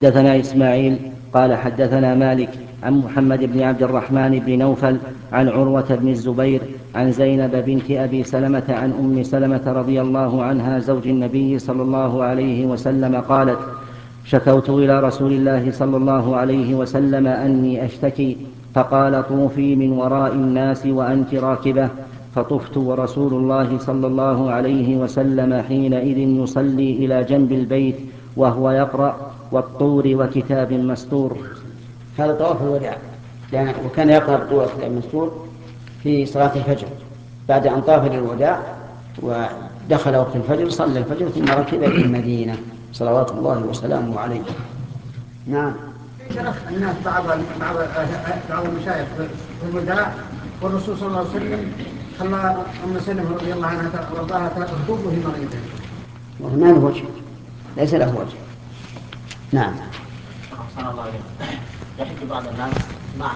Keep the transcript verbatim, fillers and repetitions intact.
حدثنا إسماعيل قال حدثنا مالك عن محمد بن عبد الرحمن بن نوفل عن عروة بن الزبير عن زينب بنت أبي سلمة عن أم سلمة رضي الله عنها زوج النبي صلى الله عليه وسلم قالت: شكوت إلى رسول الله صلى الله عليه وسلم أني أشتكي، فقال: طوفي من وراء الناس وأنت راكبة. فطفت ورسول الله صلى الله عليه وسلم حينئذ يصلي إلى جنب البيت وهو يقرأ: والطور وكتاب مستور. هذا طواف الوداع، وكان يقرأ بالطور وكتاب مستور في صلاة الفجر بعد أن طاف للوداع ودخل وقت الفجر صلى الفجر ثم ركب إلى المدينة صلوات الله وسلامه عليه. نعم. الناس بعض بعض بعض المشايخ في الوداع والرسول صلى الله عليه وسلم خلى أم سلمة رضي الله عنها وارضاها تخطب وهي مريضة. وما له وجه، ليس له وجه. نعم. أحسن الله إليك. يحج بعض الناس مع